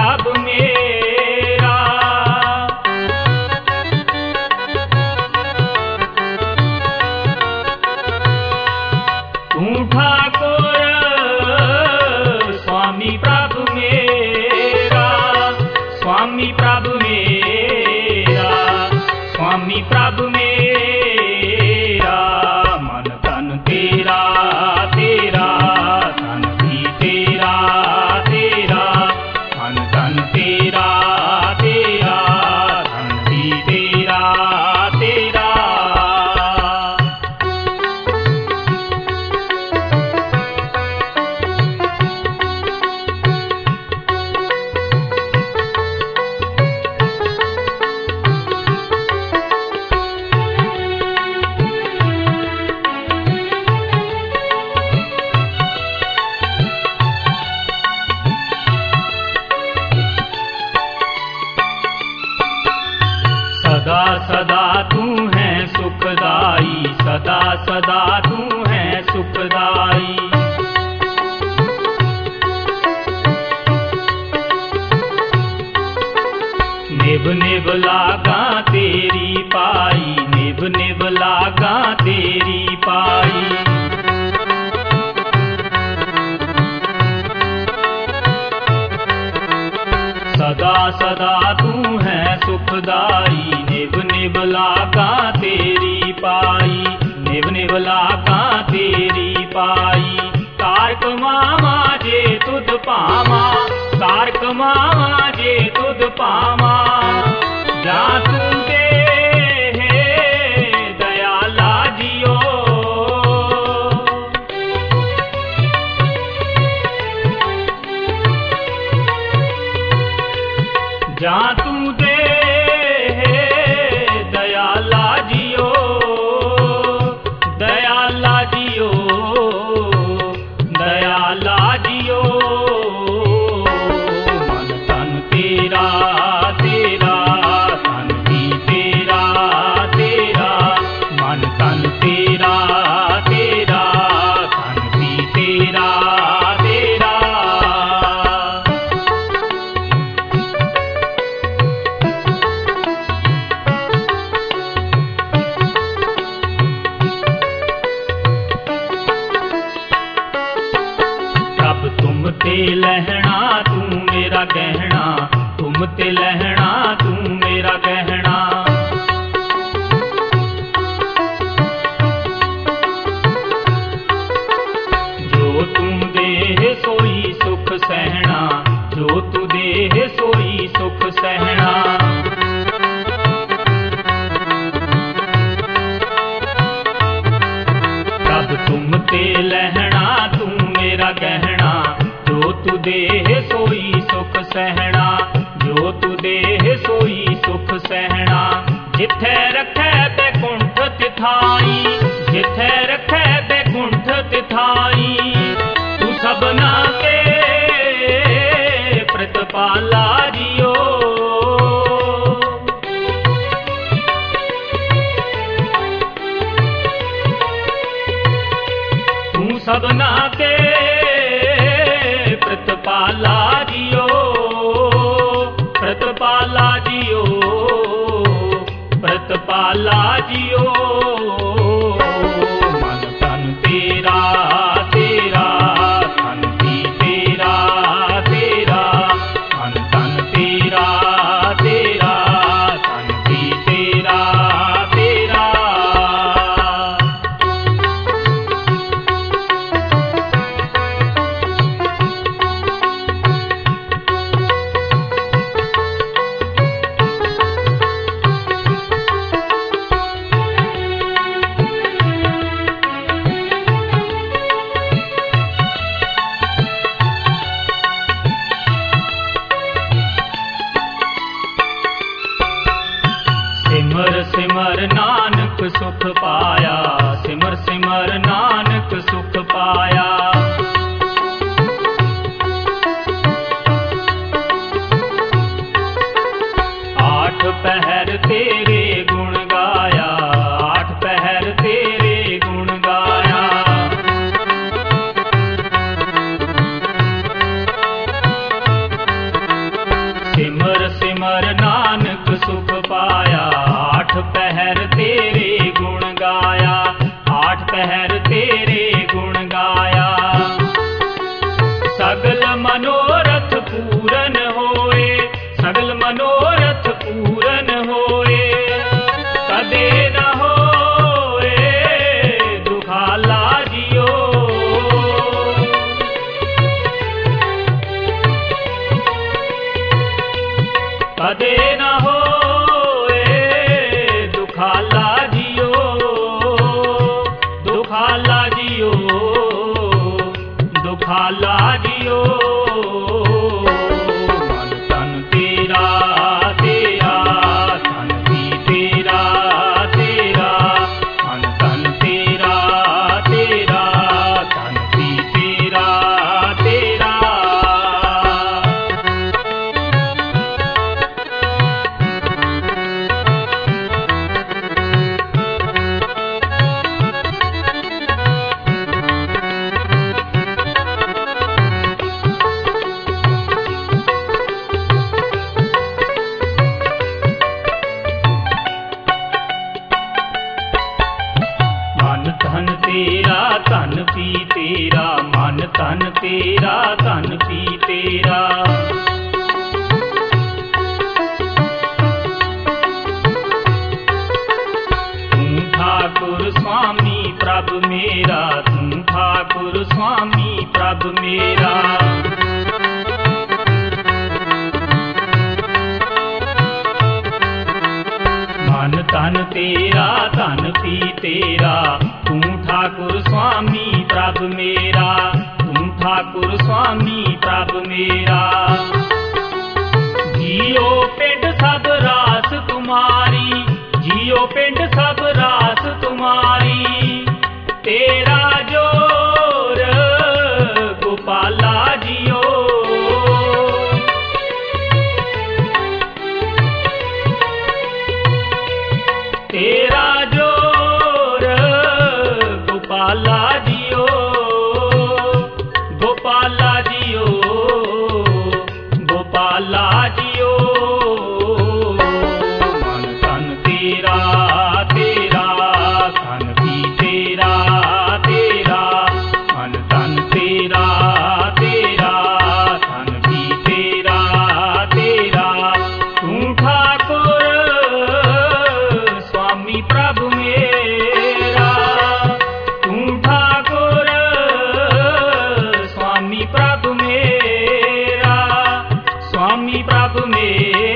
प्रभु मेरा। तू ठाकुर स्वामी प्रभु मेरा, स्वामी प्रभु मेरा, स्वामी प्रभु मेरा। मन तन तेरा तेरा, तन भी तेरा तेरा, मन तन तेरा तेरा, तन भी तेरा तेरा। सदा सदा तू है सुखदाई, सदा सदा तू है सुखदाई। निभ निभ लागा तेरी पाई, निभ निभ लागा तेरी पाई। सदा सदा तू है सुखदाई, निभ निभ लागा तेरी पाई, निभ निभ लागा तेरी पाई। कारक मामा जे तुद पामा, कारक मामा जे तुद पामा। जा तू दे दयाला जियो, जा तू दे दयाला जियो, दयाला जियो, दयाला जियो। मन तन तेरा तेरा, तन भी तेरा तेरा, मन तन तेरा तेरा, तन भी तेरा तेरा। तुम ते लहना तू मेरा गहना, तुम ते लहना तू मेरा गहना। जो तुम दे सोई सुख सहना, जो तू दे सोई सुख सहना। तब तुम ते लहना तू मेरा गहना, जो तू देह सोई सुख सहना, जो तू देह सोई सुख सहना। जिथे रखे बैकुंठ तिथाई, जिथे रखे बैकुंठ तिथाई। तू सबना के प्रतिपाला जियो, तू सबना के प्रतिपाला जियो, प्रतिपाला जियो, प्रतिपाला जियो। मन तन तेरा तेरा, तन भी तेरा तेरा, मन तन तेरा तेरा, तन भी तेरा तेरा। सिमर सिमर नानक सुख पाया, सिमर सिमर नानक सुख पाया। आठ पहर तेरे गुण गाया, आठ पहर तेरे गुण गाया। सिमर नानक सुख पाया। आठ पहर तेरे गुण गाया, आठ पहर तेरे गुण गाया। सगल मनोरथ पूरन होए, सगल मनोरथ पूरन होए। कदे न होए दुखाला जियो, कदे न होए दुखाला जियो, दुखाला जियो, दुखाला जियो। मन तन तेरा तेरा, तन भी तेरा तेरा। मन तन तेरा तेरा, तन भी तेरा तेरा। मन धन तेरा धन पी तेरा, मन धन तेरा धन पी तेरा। तू ठाकुर स्वामी प्रभु मेरा, तू ठाकुर स्वामी प्रभु मेरा। मन धन तेरा धन पी तेरा, तू ठाकुर स्वामी प्रभु मेरा, तू ठाकुर स्वामी प्रभु मेरा। जियो पिंड सब रास तुम्हारी, जियो पिंड सब रास तुम्हारी। तेरा जोर गोपाला जियो, तेरा जोर गोपाला जियो, गोपाला जियो, गोपाला जियो। मन तन तेरा तेरा, तन भी तेरा तेरा। मन तन तेरा तेरा, तन भी तेरा तेरा। तू ठाकुर स्वामी प्रभु मेरा, तू ठाकुर स्वामी प्रभु मेरा, स्वामी प्रभु मेरा।